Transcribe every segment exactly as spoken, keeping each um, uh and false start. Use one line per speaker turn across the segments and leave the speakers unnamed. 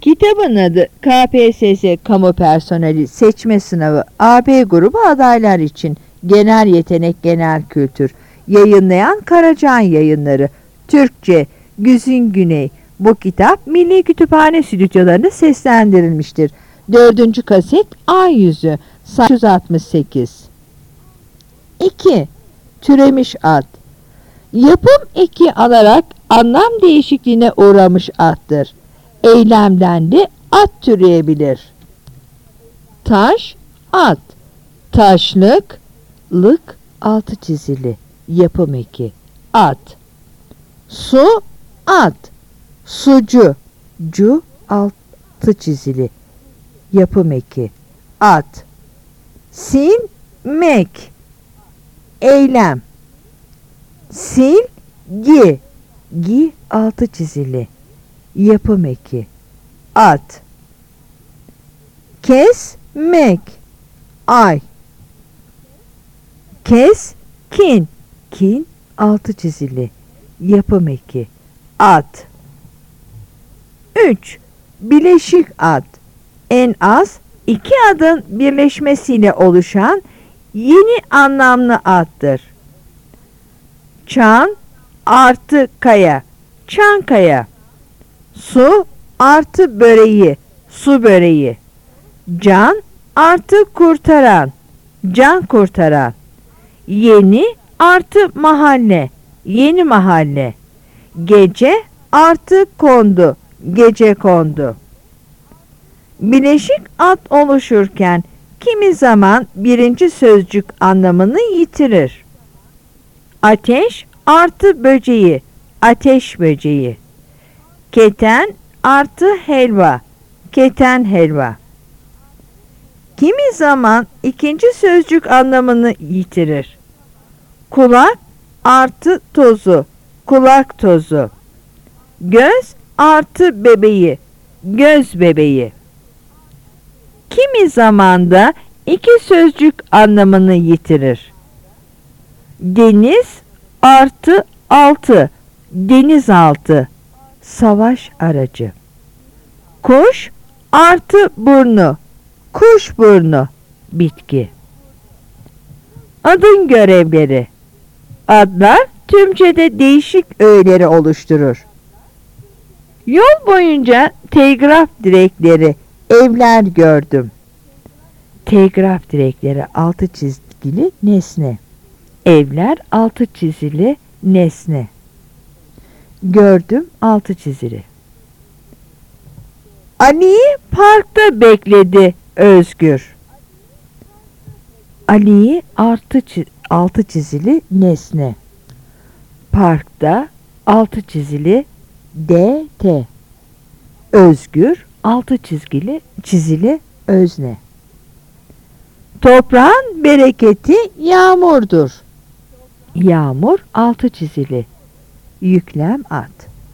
Kitabın adı K P S S Kamu Personeli Seçme Sınavı A B grubu adaylar için Genel Yetenek Genel Kültür. Yayınlayan Karacan Yayınları. Türkçe Güzin Güney. Bu kitap Milli Kütüphane stüdyolarında seslendirilmiştir. Dördüncü kaset Ay Yüzü sayfa yüz altmış sekiz. iki. Türemiş ad. Yapım eki alarak anlam değişikliğine uğramış addır. Eylemden de at türeyebilir. Taş, at. Taşlık, lık, altı çizili. Yapım eki. At. Su, at. Sucu, cu, altı çizili. Yapım eki. At. Silmek. Eylem. Silgi, gi, altı çizili. Yapım eki. At. Kesmek. Ay. Keskin. Kin, altı çizili. Yapım eki. At. üç. Bileşik ad. En az iki adın birleşmesiyle oluşan yeni anlamlı addır. Çan artı kaya. Çankaya. Su artı böreği. Su böreği. Can artı kurtaran. Can kurtaran. Yeni artı mahalle. Yeni mahalle. Gece artı kondu. Gece kondu. Bileşik ad oluşurken kimi zaman birinci sözcük anlamını yitirir. Ateş artı böceği. Ateş böceği. Keten artı helva. Keten helva. Kimi zaman ikinci sözcük anlamını yitirir. Kulak artı tozu. Kulak tozu. Göz artı bebeği. Göz bebeği. Kimi zaman da iki sözcük anlamını yitirir. Deniz artı altı. Denizaltı. Savaş aracı. Kuş artı burnu. Kuş burnu. Bitki. Adın görevleri. Adlar tümcede değişik öğeleri oluşturur. Yol boyunca telgraf direkleri, evler gördüm. Telgraf direkleri altı çizgili nesne. Evler altı çizili nesne. Gördüm altı çizili. Ali'yi parkta bekledi Özgür. Ali'yi artı çiz, altı çizili nesne. Parkta altı çizili D T. Özgür altı çizgili çizili özne. Toprağın bereketi yağmurdur. Yağmur altı çizili. Yüklem ad.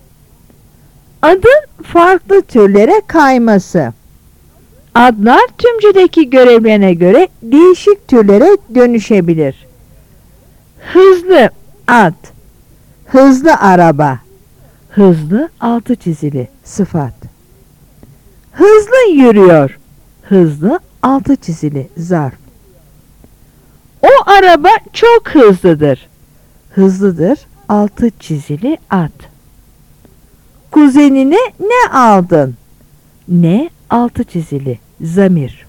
Adın farklı türlere kayması. Adlar tümcedeki görevlerine göre değişik türlere dönüşebilir. Hızlı at. Hızlı araba. Hızlı altı çizili sıfat. Hızlı yürüyor. Hızlı altı çizili zarf. O araba çok hızlıdır. Hızlıdır altı çizili at. Kuzenine ne aldın? Ne altı çizili zamir.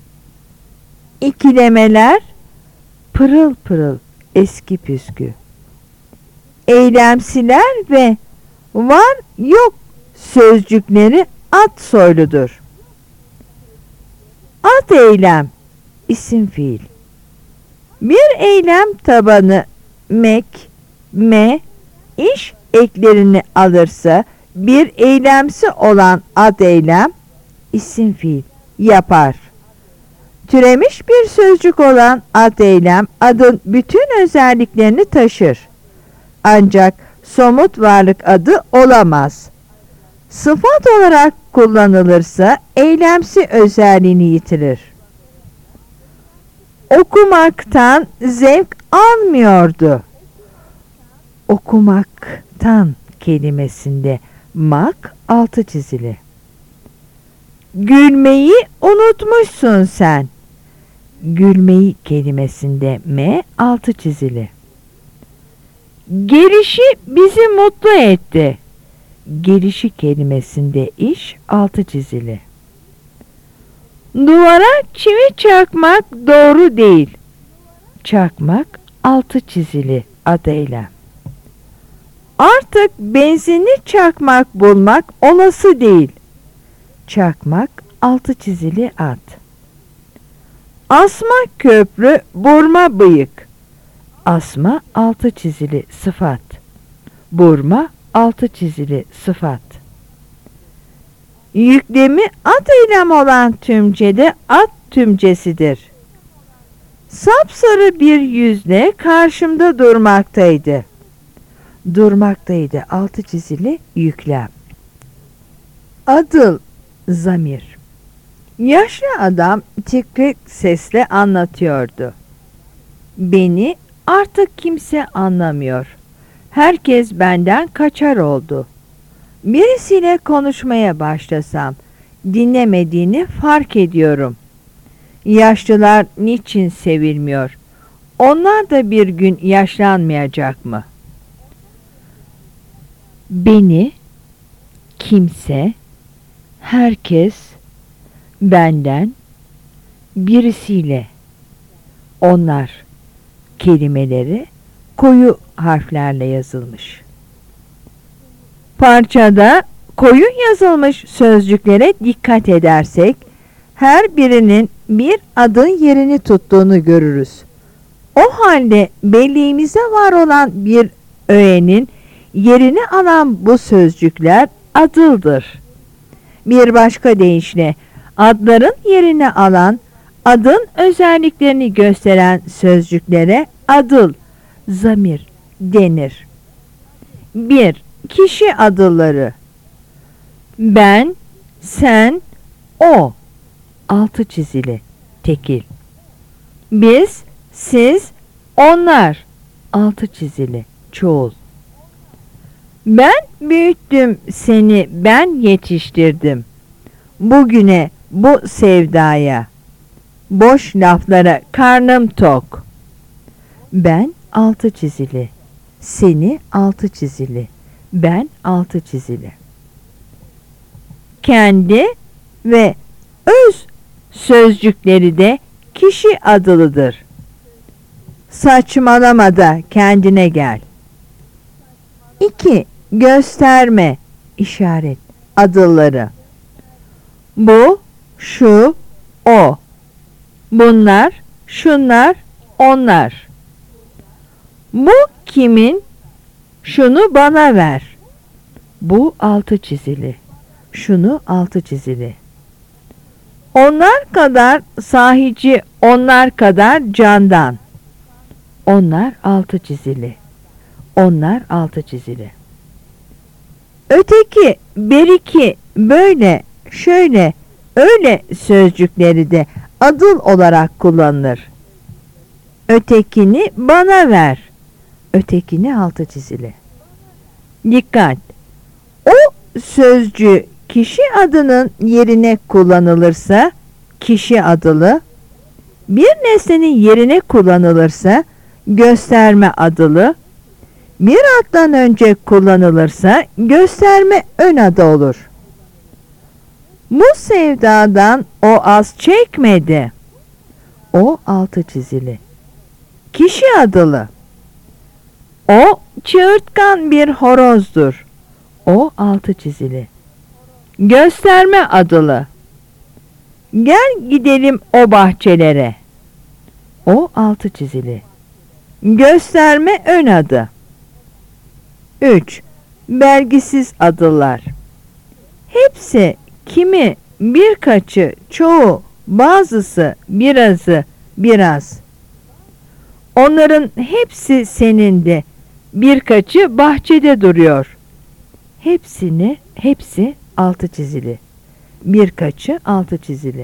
İkilemeler pırıl pırıl eski püskü. Eylemsiler ve var yok sözcükleri ad soyludur. Ad eylem isim fiil. Bir eylem tabanı mek, me, iş eklerini alırsa bir eylemsi olan ad eylem isim fiil yapar. Türemiş bir sözcük olan ad eylem adın bütün özelliklerini taşır. Ancak somut varlık adı olamaz. Sıfat olarak kullanılırsa eylemsi özelliğini yitirir. Okumaktan zevk almıyordu. Okumaktan kelimesinde mak altı çizili. Gülmeyi unutmuşsun sen. Gülmeyi kelimesinde M altı çizili. Gelişi bizi mutlu etti. Gelişi kelimesinde iş altı çizili. Duvara çivi çakmak doğru değil. Çakmak altı çizili adıyla. Artık benzinli çakmak bulmak olası değil. Çakmak altı çizili at. Asma köprü, burma bıyık. Asma altı çizili sıfat. Burma altı çizili sıfat. Yüklemi ad eylem olan tümcede ad tümcesidir. Sapsarı bir yüzle karşımda durmaktaydı. Durmaktaydı altı çizili yüklem. Adıl zamir. Yaşlı adam titrek sesle anlatıyordu. Beni artık kimse anlamıyor. Herkes benden kaçar oldu. Birisiyle konuşmaya başlasam dinlemediğini fark ediyorum. Yaşlılar niçin sevilmiyor? Onlar da bir gün yaşlanmayacak mı? Beni kimse, herkes benden birisiyle, onlar kelimeleri koyu harflerle yazılmış. Parçada koyu yazılmış sözcüklere dikkat edersek her birinin bir adın yerini tuttuğunu görürüz. O halde belleğimizde var olan bir öğenin yerini alan bu sözcükler adıldır. Bir başka deyişle adların yerini alan, adın özelliklerini gösteren sözcüklere adıl, zamir denir. bir. Kişi adılları. Ben, sen, o. Altı çizili, tekil. Biz, siz, onlar. Altı çizili, çoğul. Ben büyüttüm seni, ben yetiştirdim. Bugüne, bu sevdaya. Boş laflara karnım tok. Ben altı çizili, seni altı çizili, ben altı çizili. Kendi ve öz sözcükleri de kişi adılıdır. Saçmalama da kendine gel. iki. Gösterme, işaret adılları. Bu, şu, o. Bunlar, şunlar, onlar. Bu kimin? Şunu bana ver. Bu altı çizili. Şunu altı çizili. Onlar kadar sahici, onlar kadar candan. Onlar altı çizili. Onlar altı çizili. Öteki, beriki, böyle, şöyle, öyle sözcükleri de adıl olarak kullanılır. Ötekini bana ver. Ötekini altı çizili. Dikkat! O sözcüğü kişi adının yerine kullanılırsa kişi adılı, bir nesnenin yerine kullanılırsa gösterme adılı, bir addan önce kullanılırsa gösterme ön adı olur. Bu sevdadan o az çekmedi. O altı çizili. Kişi adılı. O çığırtkan bir horozdur. O altı çizili. Gösterme adılı. Gel gidelim o bahçelere. O altı çizili. Gösterme ön adı. üç. Belgisiz adılar. Hepsi, kimi, birkaçı, çoğu, bazısı, birazı, biraz. Onların hepsi senindi. Birkaçı bahçede duruyor. Hepsini, hepsi altı çizili. Birkaçı altı çizili.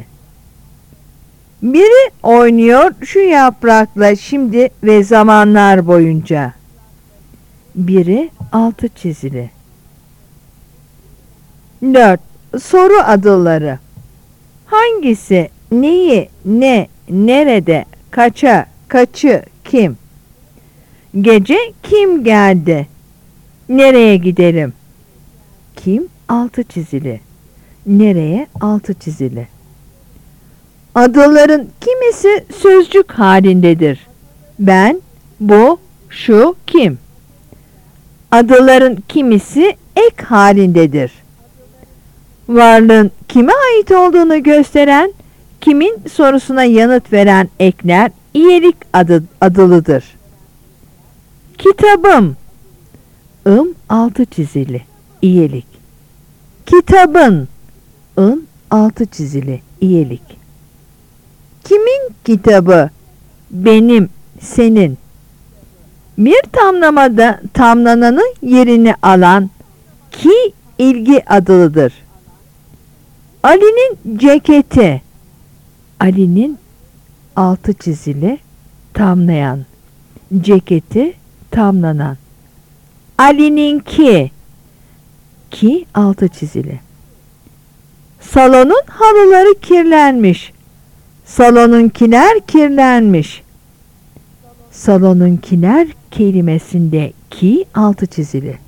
Biri oynuyor şu yaprakla şimdi ve zamanlar boyunca. Biri altı çizili. dört. Soru adılları. Hangisi, neyi, ne, nerede, kaça, kaçı, kim? Gece kim geldi? Nereye gidelim? Kim altı çizili. Nereye altı çizili. Adaların kimisi sözcük halindedir. Ben, bu, şu, kim? Adaların kimisi ek halindedir. Varlığın kime ait olduğunu gösteren, kimin sorusuna yanıt veren ekler iyelik adı, adılıdır. Kitabım, ım altı çizili, iyelik. Kitabın, ın altı çizili, iyelik. Kimin kitabı? Benim, senin. Bir tamlamada tamlananın yerini alan ki ilgi adılıdır. Ali'nin ceketi, Ali'nin altı çizili, tamlayan, ceketi tamlanan. Ali'ninki, ki altı çizili. Salonun halıları kirlenmiş. Salonunkiler kirlenmiş. Salonunkiler kelimesinde ki altı çizili.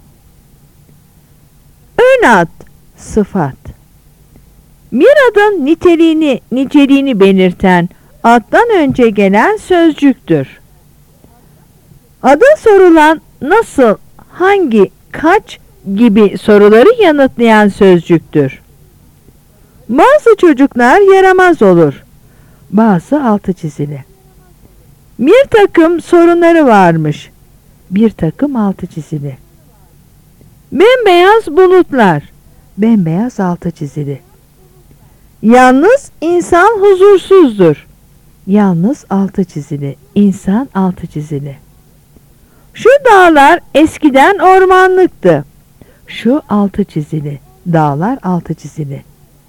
Ön ad, sıfat. Bir adın niteliğini, niceliğini belirten addan önce gelen sözcüktür. Ada sorulan nasıl, hangi, kaç gibi soruları yanıtlayan sözcüktür. Bazı çocuklar yaramaz olur. Bazı altı çizili. Bir takım sorunları varmış. Bir takım altı çizili. Bembeyaz bulutlar. Bembeyaz altı çizili. Yalnız insan huzursuzdur. Yalnız altı çizili. İnsan altı çizili. Şu dağlar eskiden ormanlıktı. Şu altı çizili. Dağlar altı çizili.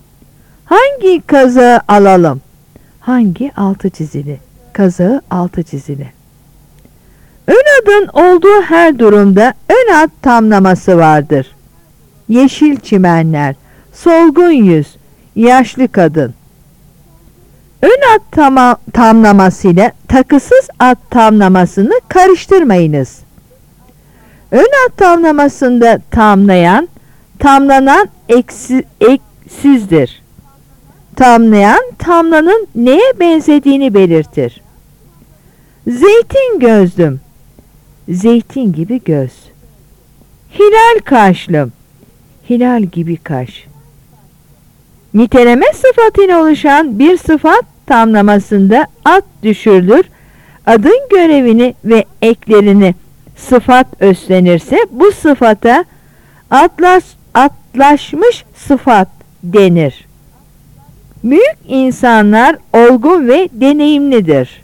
Hangi kazağı alalım? Hangi altı çizili? Kazağı altı çizili. Ön adın olduğu her durumda ön ad tamlaması vardır. Yeşil çimenler, solgun yüz, yaşlı kadın. Ön ad tama, tamlamasıyla takısız ad tamlamasını karıştırmayınız. Ön ad tamlamasında tamlayan, tamlanan eksi, eksizdir. Tamlayan, tamlanın neye benzediğini belirtir. Zeytin gözlüm, zeytin gibi göz. Hilal kaşlım, hilal gibi kaş. Niteleme sıfatıyla oluşan bir sıfat tamlamasında ad düşürülür. Adın görevini ve eklerini sıfat üstlenirse bu sıfata atlas, atlaşmış sıfat denir. Büyük insanlar olgun ve deneyimlidir.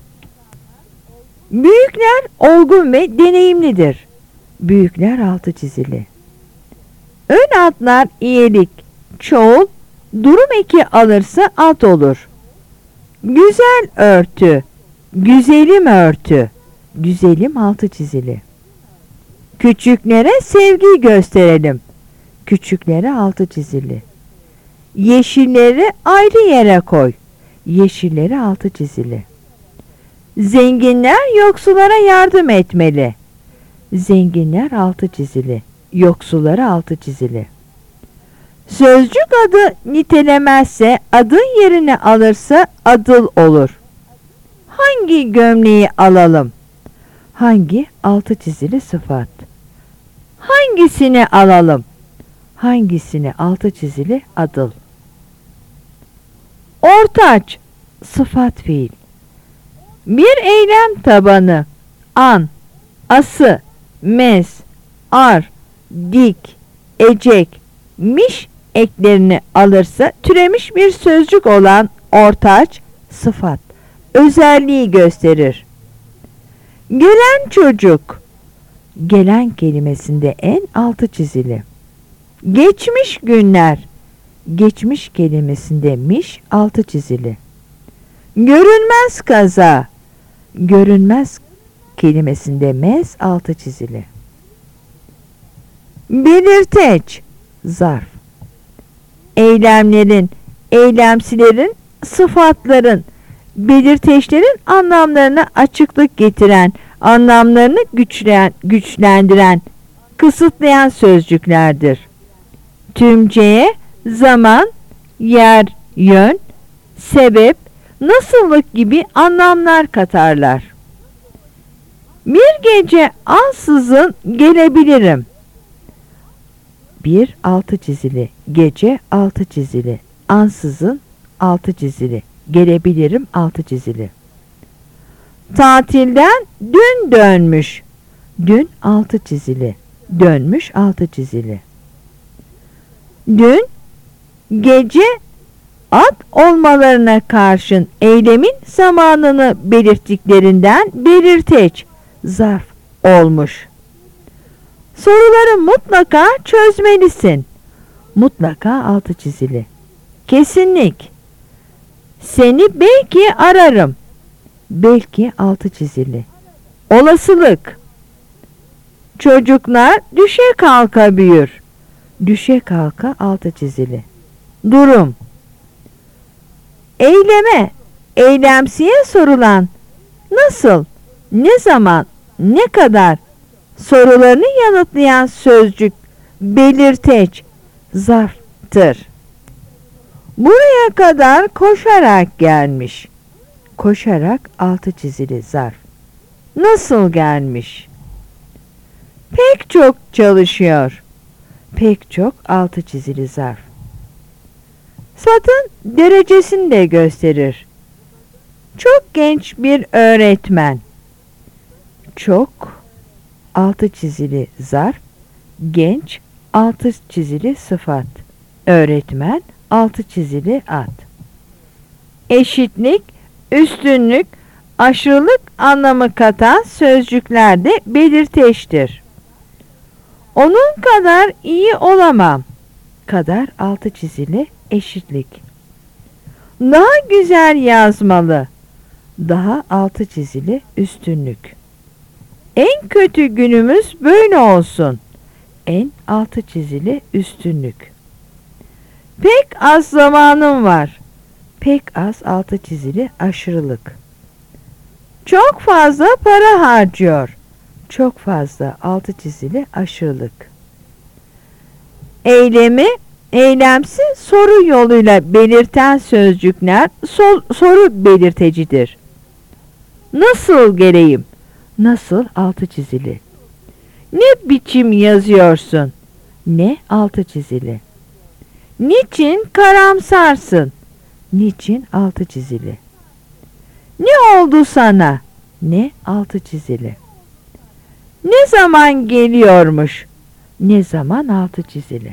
Büyükler olgun ve deneyimlidir. Büyükler altı çizili. Ön adlar iyilik, çoğul, durum eki alırsa ad olur. Güzel örtü, güzelim örtü, güzelim altı çizili. Küçüklere sevgi gösterelim. Küçüklere altı çizili. Yeşilleri ayrı yere koy. Yeşilleri altı çizili. Zenginler yoksullara yardım etmeli. Zenginler altı çizili. Yoksullara altı çizili. Sözcük adı nitelemezse adın yerine alırsa adıl olur. Hangi gömleği alalım? Hangi altı çizili sıfat. Hangisini alalım? Hangisini altı çizili adıl. Ortaç sıfat fiil. Bir eylem tabanı an, ası, mez, ar, dik, ecek, miş eklerini alırsa türemiş bir sözcük olan ortaç sıfat özelliği gösterir. Gelen çocuk, gelen kelimesinde en altı çizili. Geçmiş günler, geçmiş kelimesinde miş altı çizili. Görünmez kaza, görünmez kelimesinde mez altı çizili. Belirteç, zarf. Eylemlerin eylemsilerin, sıfatların, belirteçlerin anlamlarına açıklık getiren, anlamlarını güçlen, güçlendiren, kısıtlayan sözcüklerdir. Tümceye zaman, yer, yön, sebep, nasıllık gibi anlamlar katarlar. Bir gece ansızın gelebilirim. Bir altı çizili, gece altı çizili, ansızın altı çizili, gelebilirim altı çizili. Tatilden dün dönmüş, dün altı çizili, dönmüş altı çizili. Dün gece ad olmalarına karşın eylemin zamanını belirttiklerinden belirteç, zarf olmuş. Soruları mutlaka çözmelisin. Mutlaka altı çizili. Kesinlik. Seni belki ararım. Belki altı çizili. Olasılık. Çocuklar düşe kalka büyür. Düşe kalka altı çizili. Durum. Eyleme, eylemsiye sorulan nasıl, ne zaman, ne kadar sorularını yanıtlayan sözcük belirteç, zarftır. Buraya kadar koşarak gelmiş. Koşarak altı çizili zarf. Nasıl gelmiş? Pek çok çalışıyor. Pek çok altı çizili zarf. Satın derecesini de gösterir. Çok genç bir öğretmen. Çok altı çizili zarf, genç altı çizili sıfat, öğretmen altı çizili ad. Eşitlik, üstünlük, aşırılık anlamı katan sözcükler de belirteçtir. Onun kadar iyi olamam. Kadar altı çizili eşitlik. Daha güzel yazmalı. Daha altı çizili üstünlük. En kötü günümüz böyle olsun. En altı çizili üstünlük. Pek az zamanım var. Pek az altı çizili aşırılık. Çok fazla para harcıyor. Çok fazla altı çizili aşırılık. Eylemi, eylemsi soru yoluyla belirten sözcükler sol, soru belirtecidir. Nasıl geleyim? Nasıl altı çizili. Ne biçim yazıyorsun? Ne altı çizili. Niçin karamsarsın? Niçin altı çizili. Ne oldu sana? Ne altı çizili. Ne zaman geliyormuş? Ne zaman altı çizili.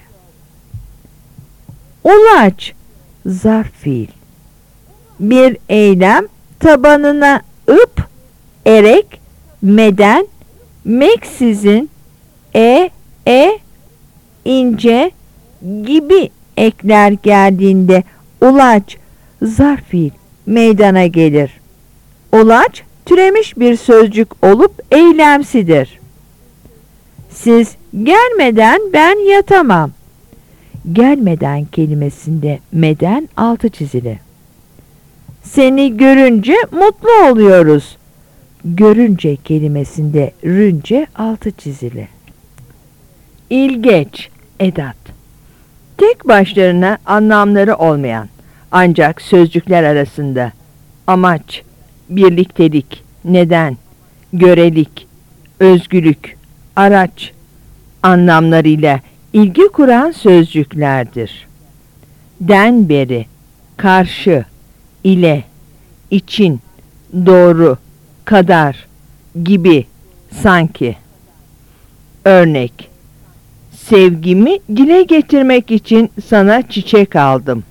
Ulaç, zarf fiil. Bir eylem tabanına ıp, erek, meden, meksizin, e, e, ince gibi ekler geldiğinde ulaç, zarf fiil meydana gelir. Ulaç türemiş bir sözcük olup eylemsidir. Siz gelmeden ben yatamam. Gelmeden kelimesinde meden altı çizili. Seni görünce mutlu oluyoruz. Görünce kelimesinde rünce altı çizili. İlgeç, edat. Tek başlarına anlamları olmayan ancak sözcükler arasında amaç, birliktelik, neden, görelik, özgülük, araç anlamlarıyla ilgi kuran sözcüklerdir. Den beri, karşı, ile, için, doğru, kadar, gibi, sanki. Örnek: sevgimi dile getirmek için sana çiçek aldım.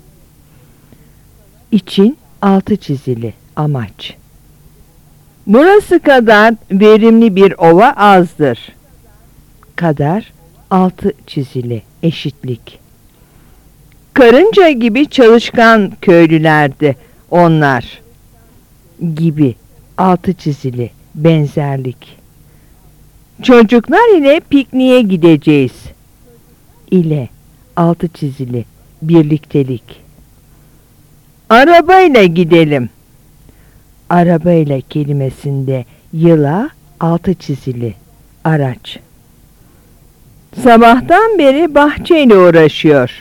İçin altı çizili, amaç. Burası kadar verimli bir ova azdır. Kadar altı çizili, eşitlik. Karınca gibi çalışkan köylülerdi onlar. Gibi altı çizili, benzerlik. Çocuklar ile pikniğe gideceğiz. İle altı çizili, birliktelik. Arabayla gidelim. Arabayla kelimesinde yıla altı çizili araç. Sabahtan beri bahçeyle uğraşıyor.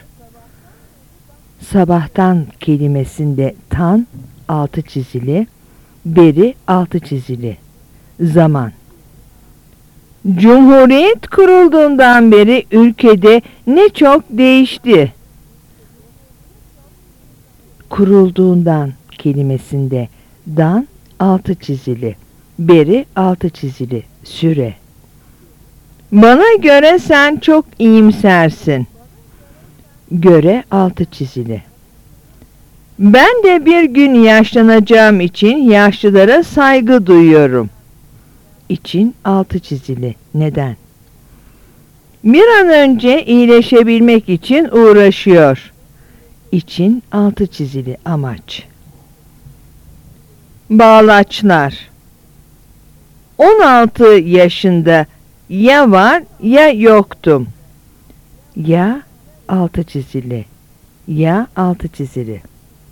Sabahtan kelimesinde tan altı çizili, beri altı çizili zaman. Cumhuriyet kurulduğundan beri ülkede ne çok değişti. Kurulduğundan kelimesinde dan altı çizili, beri altı çizili süre. Bana göre sen çok iyimsersin. Göre altı çizili. Ben de bir gün yaşlanacağım için yaşlılara saygı duyuyorum. İçin altı çizili. Neden? Bir an önce iyileşebilmek için uğraşıyor. İçin altı çizili amaç. Bağlaçlar. on altı yaşında ya var ya yoktum. Ya altı çizili. Ya altı çizili.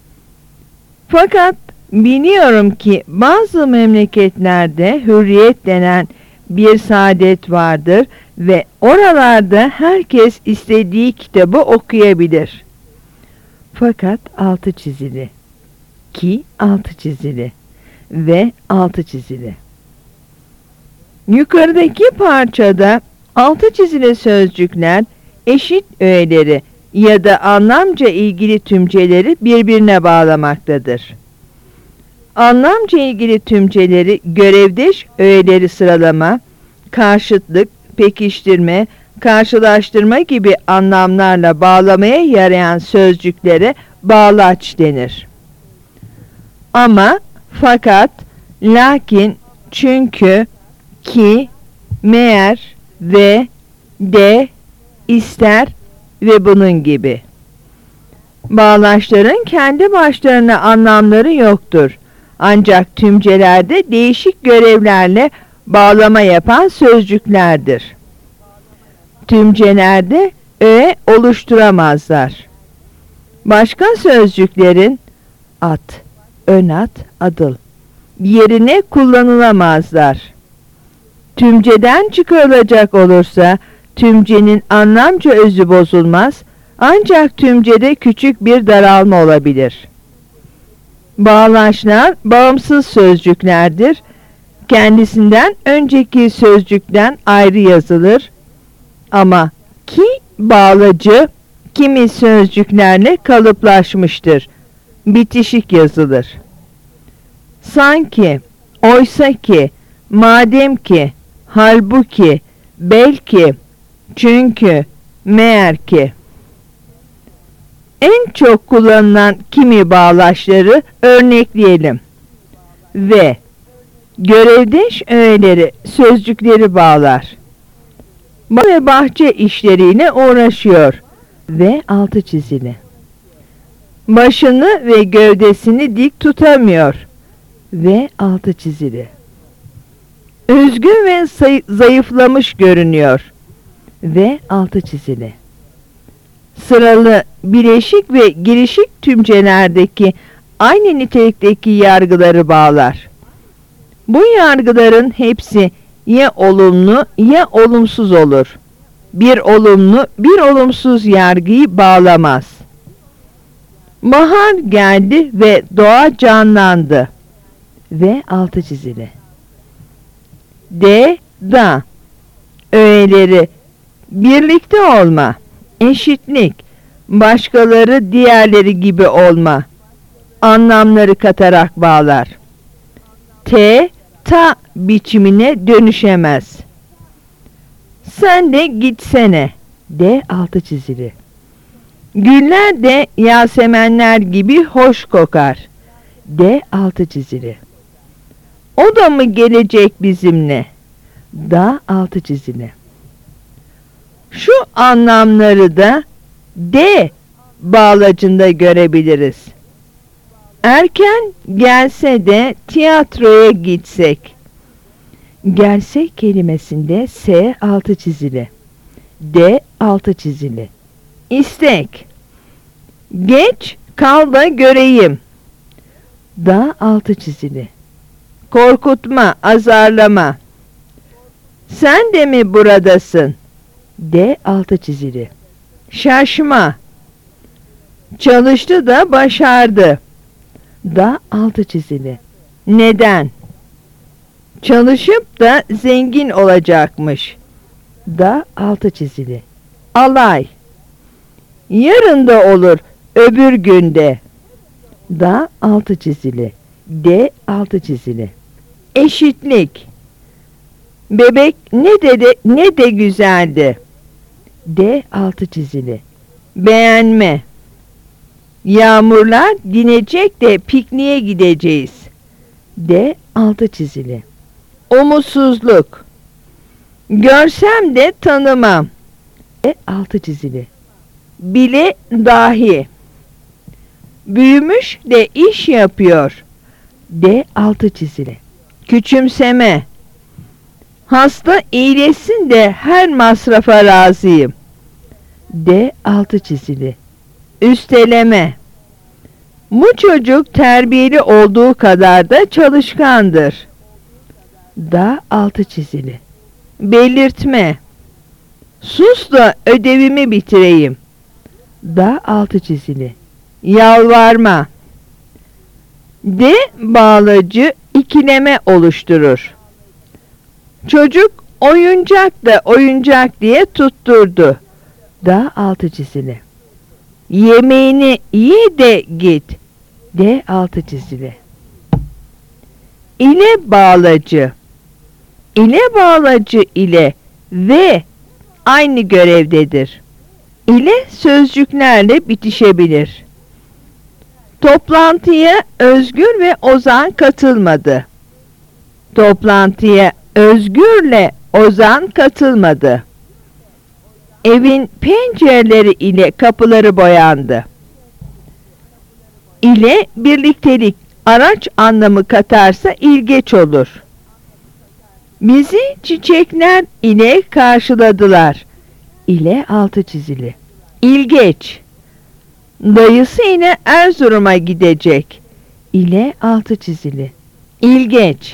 Fakat biliyorum ki bazı memleketlerde hürriyet denen bir saadet vardır ve oralarda herkes istediği kitabı okuyabilir. Fakat altı çizili. Ki altı çizili. Ve altı çizili. Yukarıdaki parçada altı çizili sözcükler eşit öğeleri ya da anlamca ilgili tümceleri birbirine bağlamaktadır. Anlamca ilgili tümceleri görevdeş öğeleri sıralama, karşıtlık, pekiştirme, karşılaştırma gibi anlamlarla bağlamaya yarayan sözcüklere bağlaç denir. Ama, fakat, lakin, çünkü, ki, meğer, ve, de, ister ve bunun gibi. Bağlaçların kendi başlarına anlamları yoktur. Ancak tümcelerde değişik görevlerle bağlama yapan sözcüklerdir. Tümcelerde öğe oluşturamazlar. Başka sözcüklerin at, ön at, adıl yerine kullanılamazlar. Tümceden çıkarılacak olursa tümcenin anlamca özü bozulmaz, ancak tümcede küçük bir daralma olabilir. Bağlaçlar bağımsız sözcüklerdir. Kendisinden önceki sözcükten ayrı yazılır. Ama ki bağlacı kimi sözcüklerle kalıplaşmıştır. Bitişik yazılır. Sanki, oysa ki, madem ki, halbuki, belki, çünkü, meğer ki. En çok kullanılan kimi bağlaçları örnekleyelim. Ve görevdeş öğeleri sözcükleri bağlar. Bahçe ve bahçe işleriyle uğraşıyor ve altı çizili. Başını ve gövdesini dik tutamıyor ve altı çizili. Üzgün ve zayıflamış görünüyor ve altı çizili. Sıralı, bileşik ve girişik tümcelerdeki aynı nitelikteki yargıları bağlar. Bu yargıların hepsi ya olumlu ya olumsuz olur. Bir olumlu, bir olumsuz yargıyı bağlamaz. Bahar geldi ve doğa canlandı ve altı çizili. De, da öğeleri birlikte olma, eşitlik, başkaları diğerleri gibi olma anlamları katarak bağlar. T, ta biçimine dönüşemez. Sen de gitsene de altı çizili. Güller de yasemenler gibi hoş kokar de altı çizili. O da mı gelecek bizimle da altı çizili. Şu anlamları da de bağlacında görebiliriz. Erken gelse de tiyatroya gitsek. Gelse kelimesinde S altı çizili. D altı çizili. İstek. Geç kal da göreyim. Da altı çizili. Korkutma, azarlama. Sen de mi buradasın? D altı çizili. Şaşma. Çalıştı da başardı. Da altı çizili. Neden? Çalışıp da zengin olacakmış. Da altı çizili. Alay. Yarın da olur, öbür günde. Da altı çizili. D altı çizili. Eşitlik. Bebek ne de ne de güzeldi. D altı çizili. Beğenme. Yağmurlar dinecek de pikniğe gideceğiz. D altı çizili. Umutsuzluk. Görsem de tanımam. D altı çizili. Bile dahi. Büyümüş de iş yapıyor. D altı çizili. Küçümseme. Hasta iyileşsin de her masrafa razıyım. D altı çizili. Üsteleme. Bu çocuk terbiyeli olduğu kadar da çalışkandır. Da altı çizili. Belirtme. Sus da ödevimi bitireyim. Da altı çizili. Yalvarma. D bağlacı ikileme oluşturur. Çocuk oyuncak da oyuncak diye tutturdu. Da altı çizili. Yemeğini ye de git. D altı çizili. İle bağlacı. İle bağlacı ile ve aynı görevdedir. İle sözcüklerle bitişebilir. Toplantıya Özgür ve Ozan katılmadı. Toplantıya Özgür'le Ozan katılmadı. Evin pencereleri ile kapıları boyandı. İle birliktelik, araç anlamı katarsa ilgeç olur. Bizi çiçekler ile karşıladılar. İle altı çizili. İlgeç. Dayısı ile Erzurum'a gidecek. İle altı çizili. İlgeç.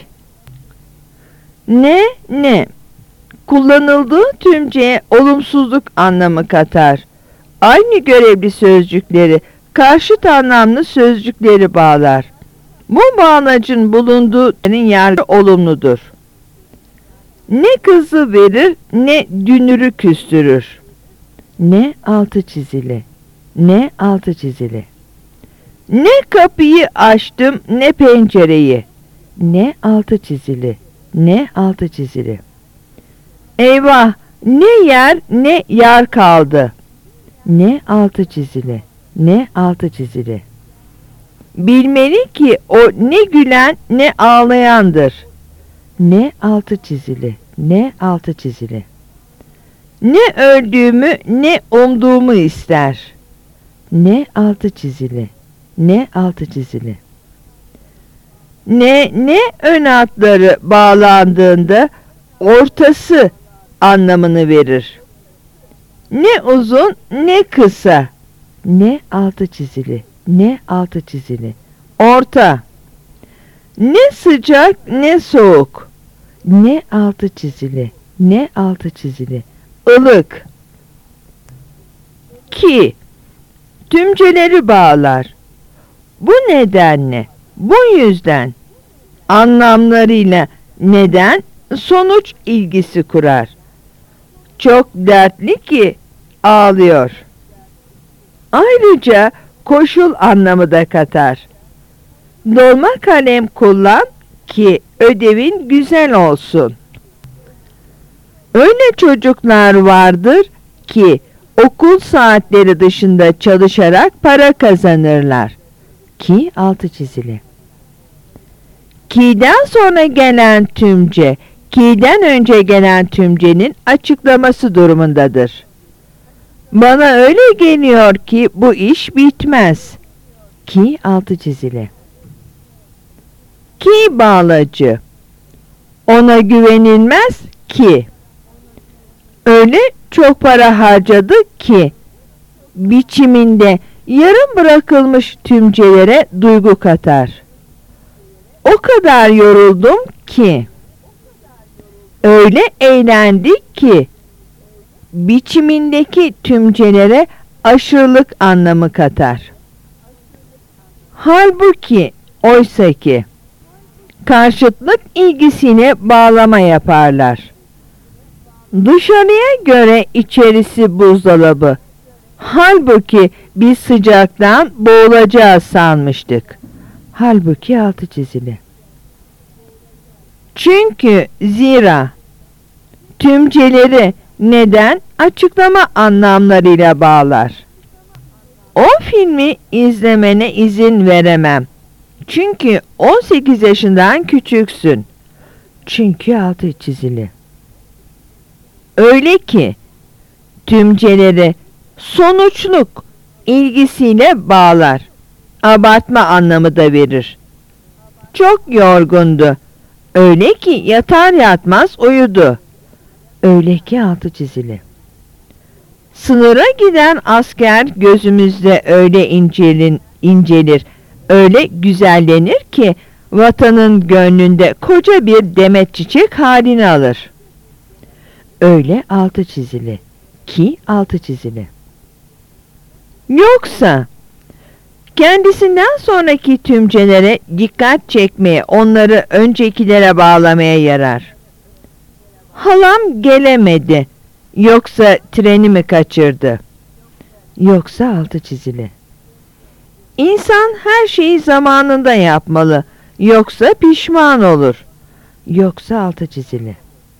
Ne ne? Kullanıldığı tümceye olumsuzluk anlamı katar. Aynı görevli sözcükleri karşıt anlamlı sözcükleri bağlar. Bu bağlacın bulunduğu yer olumludur. Ne kızı verir ne dünürü küstürür. Ne altı çizili. Ne altı çizili. Ne kapıyı açtım ne pencereyi. Ne altı çizili. Ne altı çizili. Eyvah, ne yer ne yar kaldı. Ne altı çizili. Ne altı çizili. Bilmeli ki o ne gülen ne ağlayandır. Ne altı çizili. Ne altı çizili. Ne öldüğümü ne umduğumu ister. Ne altı çizili. Ne altı çizili. Ne ne ön hatları bağlandığında ortası anlamını verir. Ne uzun ne kısa. Ne altı çizili. Ne altı çizili. Orta. Ne sıcak ne soğuk. Ne altı çizili. Ne altı çizili. Ilık. Ki. Tümceleri bağlar. Bu nedenle, bu yüzden anlamlarıyla neden sonuç ilgisi kurar. Çok dertli ki ağlıyor. Ayrıca koşul anlamı da katar. Dolma kalem kullan ki ödevin güzel olsun. Öyle çocuklar vardır ki okul saatleri dışında çalışarak para kazanırlar. Ki altı çizili. Ki'den sonra gelen tümce, ki'den önce gelen tümcenin açıklaması durumundadır. Bana öyle geliyor ki bu iş bitmez. Ki altı çizili. Ki bağlacı. Ona güvenilmez ki. Öyle çok para harcadı ki. Biçiminde yarım bırakılmış tümcelere duygu katar. O kadar yoruldum ki. Öyle eğlendik ki. Biçimindeki tümcelere aşırılık anlamı katar. Halbuki, oysaki, karşıtlık ilgisine bağlama yaparlar. Dışarıya göre içerisi buzdolabı. Halbuki biz sıcaktan boğulacağız sanmıştık. Halbuki altı çizili. Çünkü zira tümceleri neden açıklama anlamlarıyla bağlar. O filmi izlemene izin veremem. Çünkü on sekiz yaşından küçüksün. Çünkü altı çizili. Öyle ki tümceleri sonuçluk ilgisiyle bağlar. Abartma anlamı da verir. Çok yorgundu. Öyle ki yatar yatmaz uyudu. Öyle ki altı çizili. Sınıra giden asker gözümüzde öyle incelin, incelir, öyle güzellenir ki vatanın gönlünde koca bir demet çiçek halini alır. Öyle altı çizili ki altı çizili. Yoksa kendisinden sonraki tümcelere dikkat çekmeye, onları öncekilere bağlamaya yarar. Halam gelemedi. Yoksa treni mi kaçırdı? Yoksa altı çizili. İnsan her şeyi zamanında yapmalı. Yoksa pişman olur. Yoksa altı çizili.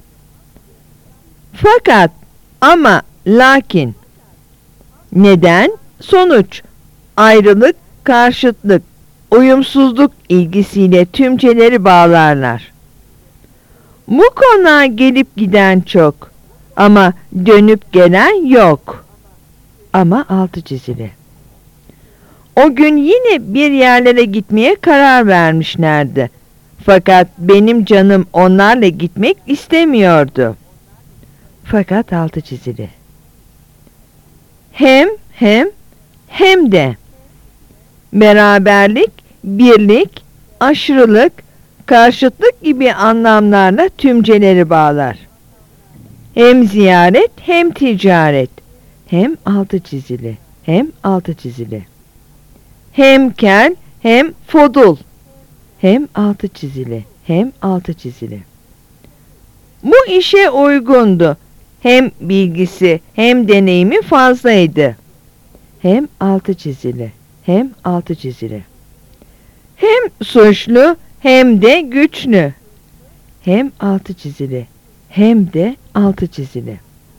Fakat, ama, lakin. Neden? Sonuç. Ayrılık, karşıtlık, uyumsuzluk ilgisiyle tümceleri bağlarlar. Bu konağa gelip giden çok. Ama dönüp gelen yok. Ama altı çizili. O gün yine bir yerlere gitmeye karar vermişlerdi. Fakat benim canım onlarla gitmek istemiyordu. Fakat altı çizili. Hem, hem, hem de. Beraberlik, birlik, aşırılık, karşıtlık gibi anlamlarla tümceleri bağlar. Hem ziyaret hem ticaret. Hem altı çizili. Hem altı çizili. Hem kel hem fodul. Hem altı çizili. Hem altı çizili. Bu işe uygundu. Hem bilgisi hem deneyimi fazlaydı. Hem altı çizili. Hem altı çizili. Hem suçlu hem de güçlü. Hem altı çizili. Hem de altı çizili.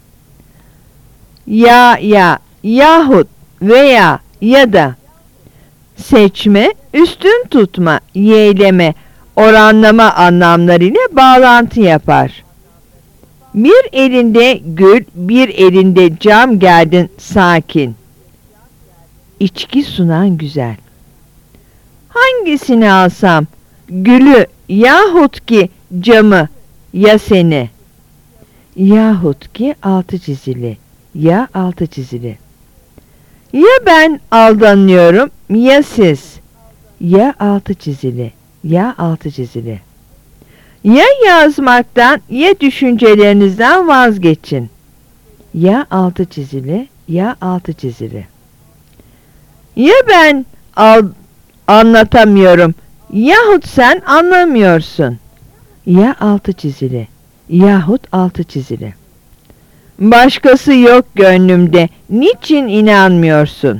Ya ya yahut veya ya da. Seçme, üstün tutma, yeğleme, oranlama anlamlarıyla bağlantı yapar. Bir elinde gül, bir elinde cam geldin sakin. İçki sunan güzel. Hangisini alsam? Gülü yahut ki camı, ya seni? Yahut ki altı çizili, ya altı çizili. Ya ben aldanıyorum, ya siz? Ya altı çizili, ya altı çizili. Ya yazmaktan, ya düşüncelerinizden vazgeçin. Ya altı çizili, ya altı çizili. Ya ben al, anlatamıyorum, yahut sen anlamıyorsun. Ya altı çizili, yahut altı çizili. Başkası yok gönlümde, niçin inanmıyorsun?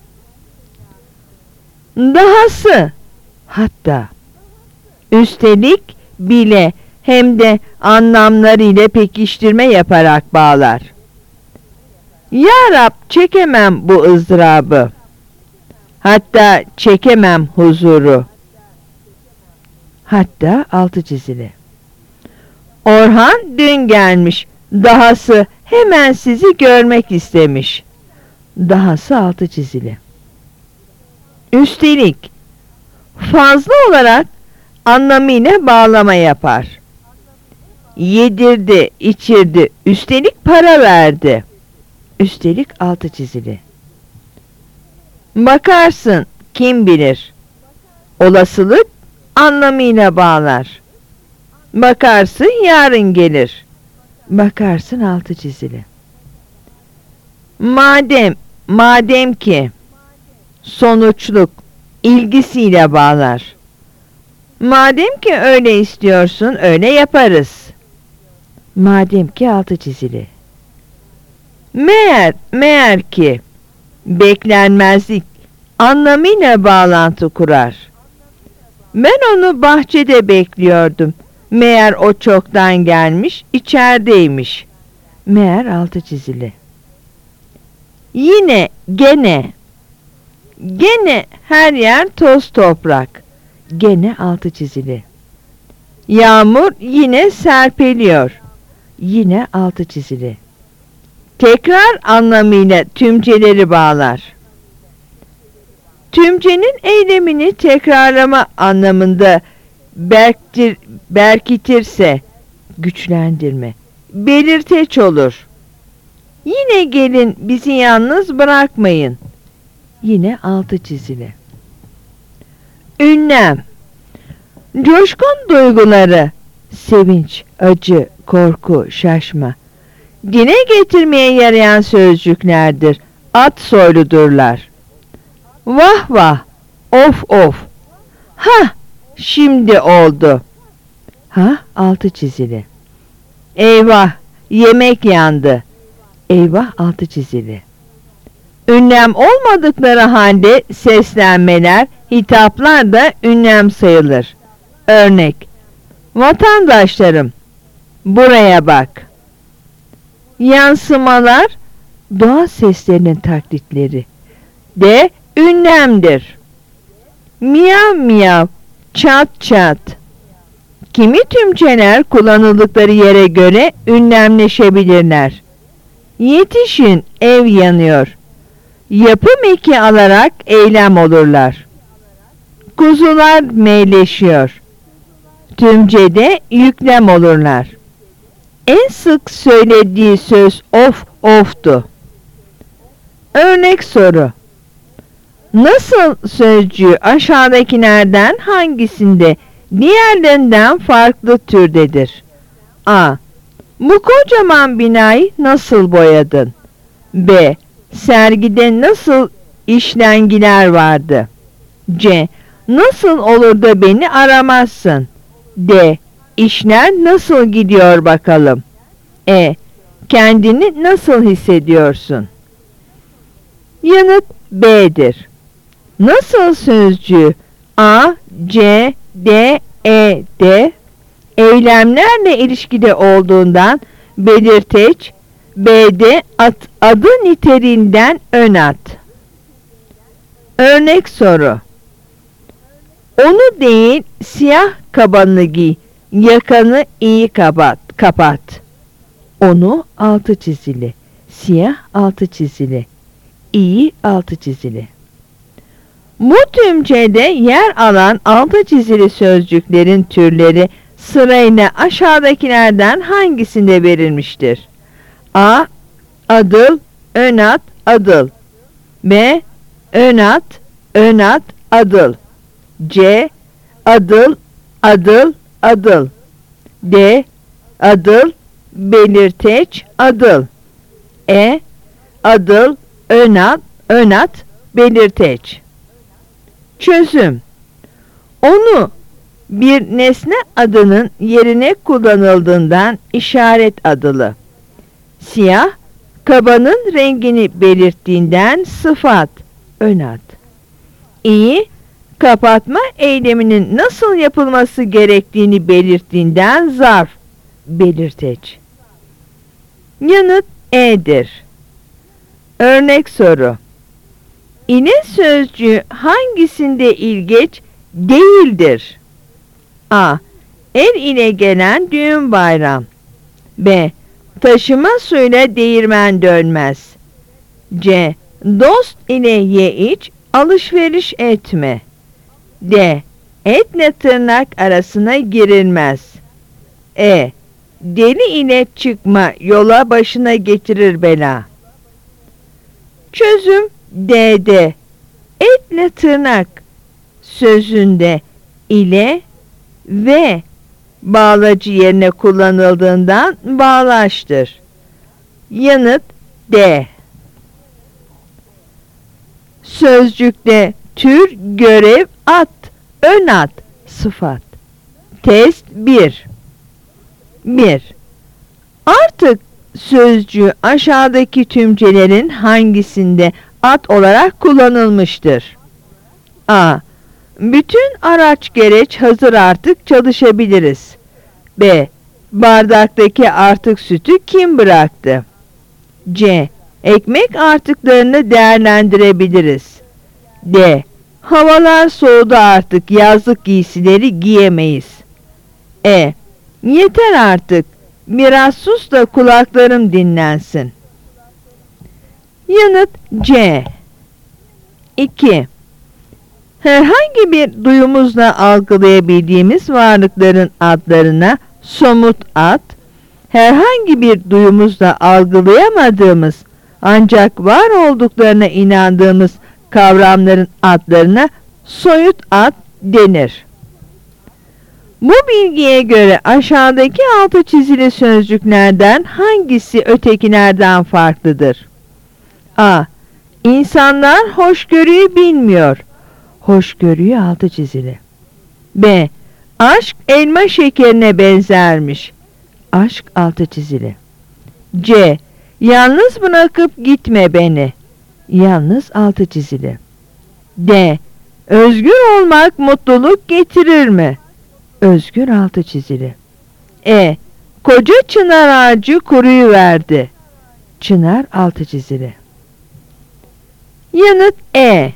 Dahası, hatta, üstelik bile hem de anlamlarıyla pekiştirme yaparak bağlar. Ya Rab, çekemem bu ızdırabı. Hatta çekemem huzuru. Hatta altı çizili. Orhan dün gelmiş. Dahası hemen sizi görmek istemiş. Dahası altı çizili. Üstelik fazla olarak anlamıyla bağlama yapar. Yedirdi, içirdi, üstelik para verdi. Üstelik altı çizili. Bakarsın, kim bilir. Olasılık anlamıyla bağlar. Bakarsın yarın gelir. Bakarsın altı çizili. Madem, madem ki sonuçluk ilgisiyle bağlar. Madem ki öyle istiyorsun, öyle yaparız. Madem ki altı çizili. Meğer, meğer ki beklenmezlik anlamıyla bağlantı kurar. Ben onu bahçede bekliyordum. Meğer o çoktan gelmiş, içerideymiş. Meğer altı çizili. Yine, gene. Gene her yer toz toprak. Gene altı çizili. Yağmur yine serpiliyor. Yine altı çizili. Tekrar anlamıyla tümceleri bağlar. Tümcenin eylemini tekrarlama anlamında berktir, berkitirse güçlendirme, belirteç olur. Yine gelin bizi yalnız bırakmayın. Yine altı çizili. Ünlem. Coşkun duyguları, sevinç, acı, korku, şaşma, dile getirmeye yarayan sözcüklerdir. At soyludurlar. Vah vah, of of. Ha, şimdi oldu. Ha, altı çizili. Eyvah, yemek yandı. Eyvah, altı çizili. Ünlem olmadıkları halde seslenmeler, hitaplar da ünlem sayılır. Örnek: vatandaşlarım, buraya bak. Yansımalar, doğa seslerinin taklitleri de ünlemdir. Miyav miyav, çat çat. Kimi tümceler kullanıldıkları yere göre ünlemleşebilirler. Yetişin, ev yanıyor. Yapım eki alarak eylem olurlar. Kuzular meyleşiyor. Tümcede yüklem olurlar. En sık söylediği söz of oftu. Örnek soru: nasıl sözcüğü aşağıdakilerden hangisinde diğerlerinden farklı türdedir? A. Bu kocaman binayı nasıl boyadın? B. Sergide nasıl işlengiler vardı? C. Nasıl olur da beni aramazsın? D. İşler nasıl gidiyor bakalım? E. Kendini nasıl hissediyorsun? Yanıt B'dir. Nasıl sözcüğü A, C, D, E, D eylemlerle ilişkide olduğundan belirteç, B'de at, adı niteliğinden ön at. Örnek soru: onu değil siyah kabanını giy, yakanı iyi kapat, kapat. Onu altı çizili, siyah altı çizili, iyi altı çizili. Bu tümcede yer alan altı çizili sözcüklerin türleri sırayla aşağıdakilerden hangisinde verilmiştir? A. Adıl, önat, adıl. B. Önat, önat, adıl. C. Adıl, adıl, adıl. D. Adıl, belirteç, adıl. E. Adıl, önat, önat, belirteç. Çözüm: onu bir nesne adının yerine kullanıldığından işaret adılı. Siyah, kabanın rengini belirttiğinden sıfat, ön ad. İyi, kapatma eyleminin nasıl yapılması gerektiğini belirttiğinden zarf, belirteç. Yanıt E'dir. Örnek soru: İne sözcüğü hangisinde ilgeç değildir? A. El ile gelen düğün bayram. B. Taşıma suyla değirmen dönmez. C. Dost ile ye iç, alışveriş etme. D. Etle tırnak arasına girilmez. E. Deli ile çıkma, yola başına getirir bela. Çözüm D'de. Etle tırnak sözünde ile ve bağlacı yerine kullanıldığından bağlaçtır. Yanıt D. Sözcükte tür, görev, ad, ön ad, sıfat. Test bir. bir. Artık sözcüğü aşağıdaki tümcelerin hangisinde ad olarak kullanılmıştır? A. Bütün araç gereç hazır, artık çalışabiliriz. B. Bardaktaki artık sütü kim bıraktı? C. Ekmek artıklarını değerlendirebiliriz. D. Havalar soğudu, artık yazlık giysileri giyemeyiz. E. Yeter artık, biraz sus da kulaklarım dinlensin. Yanıt C. iki. Herhangi bir duyumuzla algılayabildiğimiz varlıkların adlarına somut ad, herhangi bir duyumuzla algılayamadığımız ancak var olduklarına inandığımız kavramların adlarına soyut ad denir. Bu bilgiye göre aşağıdaki altı çizili sözcüklerden hangisi ötekilerden farklıdır? A. İnsanlar hoşgörüyü bilmiyor. Hoşgörüyü altı çizili. B. Aşk elma şekerine benzermiş. Aşk altı çizili. C. Yalnız bırakıp gitme beni. Yalnız altı çizili. D. Özgür olmak mutluluk getirir mi? Özgür altı çizili. E. Koca çınar ağacı kuruyuverdi. Çınar altı çizili. Yanıt E.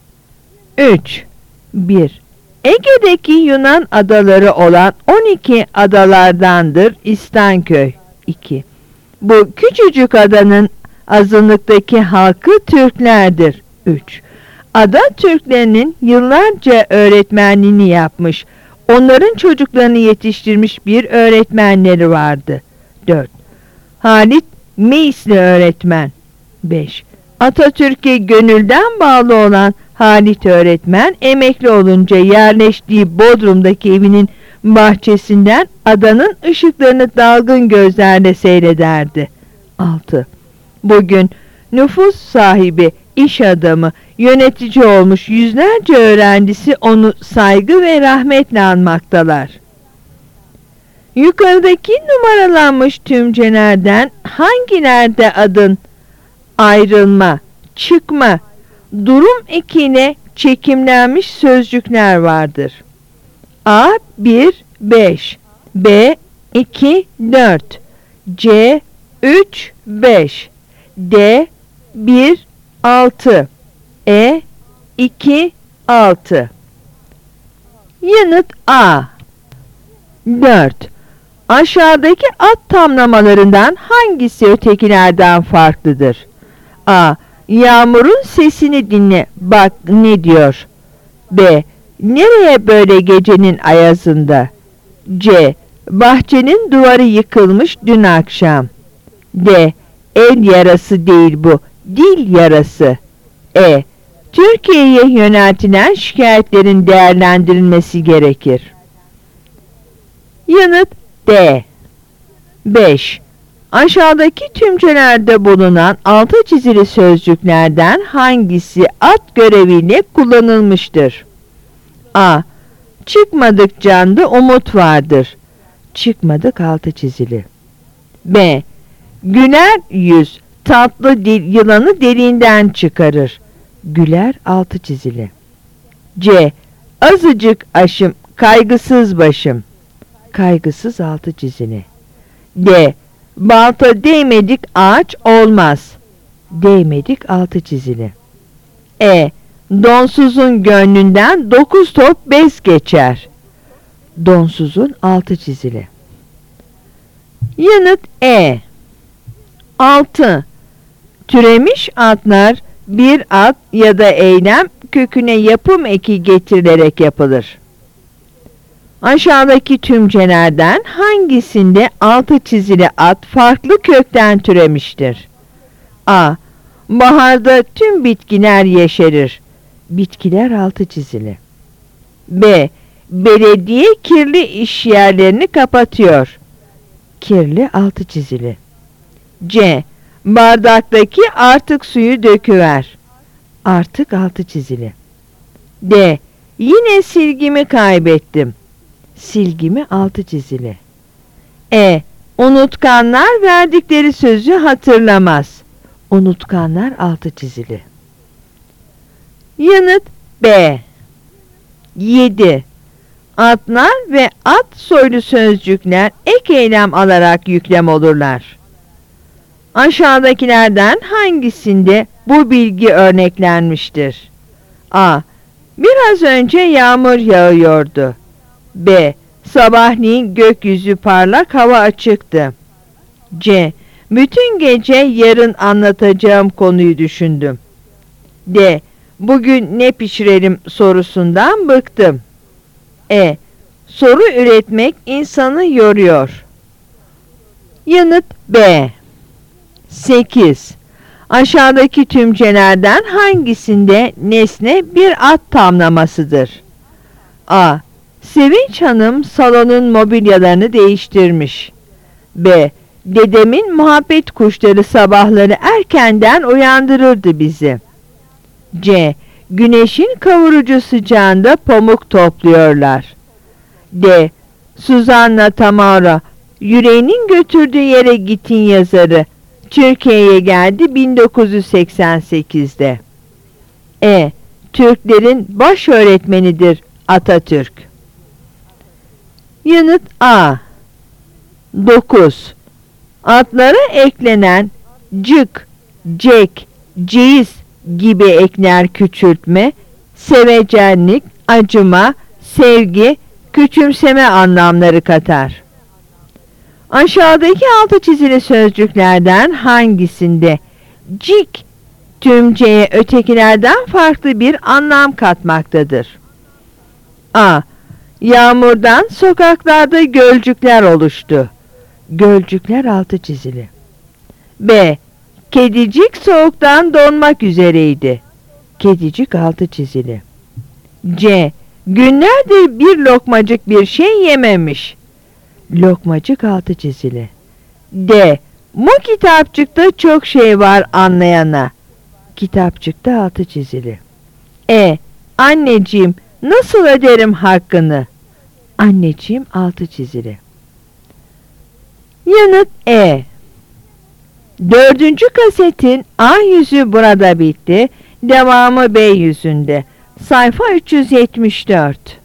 üç. bir. Ege'deki Yunan adaları olan on iki adalardandır İstanköy. iki. Bu küçücük adanın azınlıktaki halkı Türklerdir. üç. Ada Türklerinin yıllarca öğretmenliğini yapmış, onların çocuklarını yetiştirmiş bir öğretmenleri vardı. dört. Halit Meisli öğretmen. beş. Atatürk'e gönülden bağlı olan Halit öğretmen emekli olunca yerleştiği Bodrum'daki evinin bahçesinden adanın ışıklarını dalgın gözlerle seyrederdi. altı. Bugün nüfus sahibi, iş adamı, yönetici olmuş yüzlerce öğrencisi onu saygı ve rahmetle anmaktalar. Yukarıdaki numaralanmış tümcelerden hangilerde adın ayrılma, çıkma, durum ekine çekimlenmiş sözcükler vardır? A. bir beş, B. iki dört, C. üç beş, D. bir altı, E. iki altı. Yanıt A. dört. Aşağıdaki ad tamlamalarından hangisi ötekilerden farklıdır? A. Yağmurun sesini dinle, bak ne diyor. B. Nereye böyle gecenin ayazında? C. Bahçenin duvarı yıkılmış dün akşam. D. El yarası değil bu, dil yarası. E. Türkiye'ye yöneltilen şikayetlerin değerlendirilmesi gerekir. Yanıt D. beş. Aşağıdaki tümcelerde bulunan altı çizili sözcüklerden hangisi ad göreviyle kullanılmıştır? A. Çıkmadık canda umut vardır. Çıkmadık altı çizili. B. Güler yüz, tatlı dil yılanı deliğinden çıkarır. Güler altı çizili. C. Azıcık aşım, kaygısız başım. Kaygısız altı çizili. D. Balta değmedik ağaç olmaz. Değmedik altı çizili. E. Donsuzun gönlünden dokuz top bez geçer. Donsuzun altı çizili. Yanıt E. altı. Türemiş adlar bir ad ya da eylem köküne yapım eki getirilerek yapılır. Aşağıdaki tümcelerden hangisinde altı çizili ad farklı kökten türemiştir? A. Baharda tüm bitkiler yeşerir. Bitkiler altı çizili. B. belediye kirli iş yerlerini kapatıyor. Kirli altı çizili. C. Bardaktaki artık suyu döküver. Artık altı çizili. D. Yine silgimi kaybettim. Silgimi altı çizili. E. Unutkanlar verdikleri sözü hatırlamaz. Unutkanlar altı çizili. Yanıt B. yedi. Atlar ve at soylu sözcükler ek eylem alarak yüklem olurlar. Aşağıdakilerden hangisinde bu bilgi örneklenmiştir? A. Biraz önce yağmur yağıyordu. B. Sabahleyin gökyüzü parlak, hava açıktı. C. Bütün gece yarın anlatacağım konuyu düşündüm. D. Bugün ne pişirelim sorusundan bıktım. E. Soru üretmek insanı yoruyor. Yanıt B. sekiz. Aşağıdaki tümcelerden hangisinde nesne bir at tamlamasıdır? A. Sevinç Hanım salonun mobilyalarını değiştirmiş. B. Dedemin muhabbet kuşları sabahları erkenden uyandırırdı bizi. C. Güneşin kavurucu sıcağında pamuk topluyorlar. D. Suzanna Tamara, Yüreğinin Götürdüğü Yere Git'in yazarı, Türkiye'ye geldi bin dokuz yüz seksen sekizde. E. Türklerin baş öğretmenidir Atatürk. Yanıt A. dokuz. Atlara eklenen cık, cek, ceyiz gibi ekler küçültme, sevecenlik, acıma, sevgi, küçümseme anlamları katar. Aşağıdaki altı çizili sözcüklerden hangisinde cik tümceye ötekilerden farklı bir anlam katmaktadır? A. Yağmurdan sokaklarda gölcükler oluştu. Gölcükler altı çizili. B. Kedicik soğuktan donmak üzereydi. Kedicik altı çizili. C. Günlerdir bir lokmacık bir şey yememiş. Lokmacık altı çizili. D. Bu kitapçıkta çok şey var anlayana. Kitapçıkta altı çizili. E. Anneciğim, nasıl öderim hakkını? Anneciğim altı çizili. Yanıt E. Dördüncü kasetin A yüzü burada bitti. Devamı B yüzünde. Sayfa üç yüz yetmiş dört.